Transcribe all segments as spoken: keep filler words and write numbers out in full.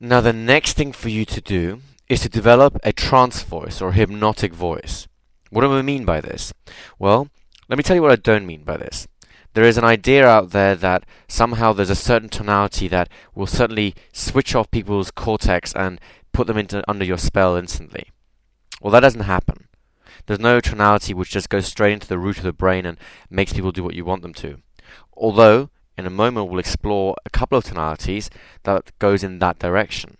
Now, the next thing for you to do is to develop a trance voice or hypnotic voice. What do I mean by this? Well, let me tell you what I don't mean by this. There is an idea out there that somehow there's a certain tonality that will certainly switch off people's cortex and put them into under your spell instantly. Well, that doesn't happen. There's no tonality which just goes straight into the root of the brain and makes people do what you want them to. Although, in a moment we'll explore a couple of tonalities that goes in that direction.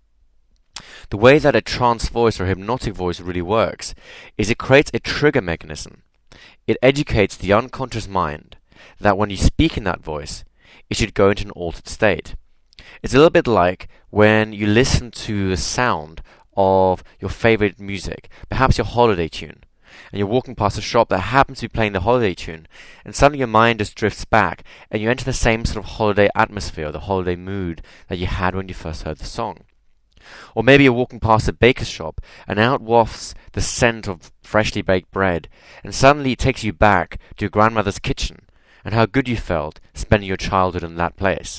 The way that a trance voice or hypnotic voice really works is it creates a trigger mechanism. It educates the unconscious mind that when you speak in that voice, it should go into an altered state. It's a little bit like when you listen to the sound of your favorite music, perhaps your holiday tune, and you're walking past a shop that happens to be playing the holiday tune, and suddenly your mind just drifts back, and you enter the same sort of holiday atmosphere, the holiday mood that you had when you first heard the song. Or maybe you're walking past a baker's shop, and out wafts the scent of freshly baked bread, and suddenly it takes you back to your grandmother's kitchen, and how good you felt spending your childhood in that place.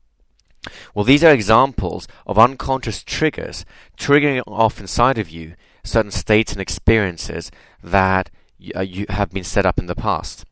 Well, these are examples of unconscious triggers triggering off inside of you certain states and experiences that uh, you have been set up in the past.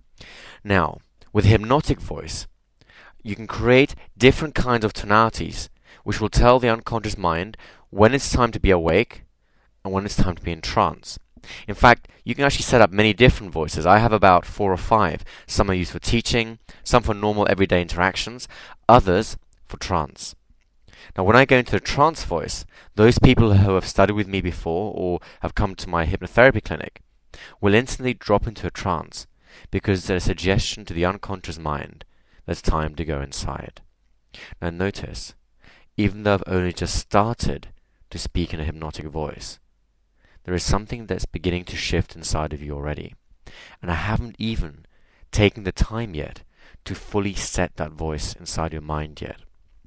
Now, with hypnotic voice, you can create different kinds of tonalities which will tell the unconscious mind when it's time to be awake and when it's time to be in trance. In fact, you can actually set up many different voices. I have about four or five. Some are used for teaching, some for normal everyday interactions, others for trance. Now, when I go into the trance voice, those people who have studied with me before or have come to my hypnotherapy clinic will instantly drop into a trance because there's a suggestion to the unconscious mind that it's time to go inside. Now, notice, even though I've only just started to speak in a hypnotic voice, there is something that's beginning to shift inside of you already. And I haven't even taken the time yet to fully set that voice inside your mind yet.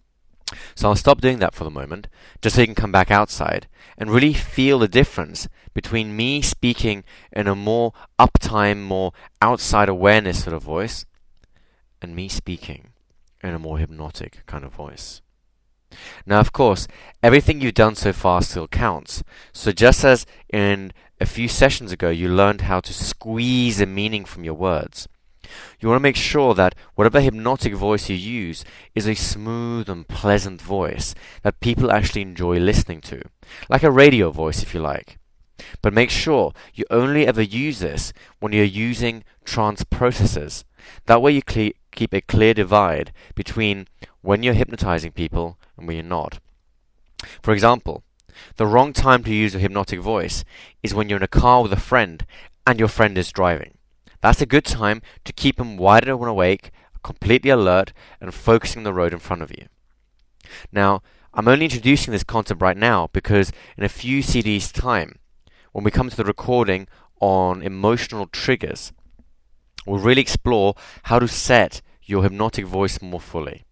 So I'll stop doing that for the moment, just so you can come back outside and really feel the difference between me speaking in a more uptime, more outside awareness sort of voice, and me speaking in a more hypnotic kind of voice. Now, of course, everything you've done so far still counts. So just as in a few sessions ago you learned how to squeeze the meaning from your words, you want to make sure that whatever hypnotic voice you use is a smooth and pleasant voice that people actually enjoy listening to. Like a radio voice, if you like. But make sure you only ever use this when you're using trance processes. That way you cle- keep a clear divide between when you're hypnotizing people and when you're not. For example, the wrong time to use a hypnotic voice is when you're in a car with a friend and your friend is driving. That's a good time to keep them wide awake, completely alert, and focusing on the road in front of you. Now, I'm only introducing this concept right now because in a few C Ds' time, when we come to the recording on emotional triggers, we'll really explore how to set your hypnotic voice more fully.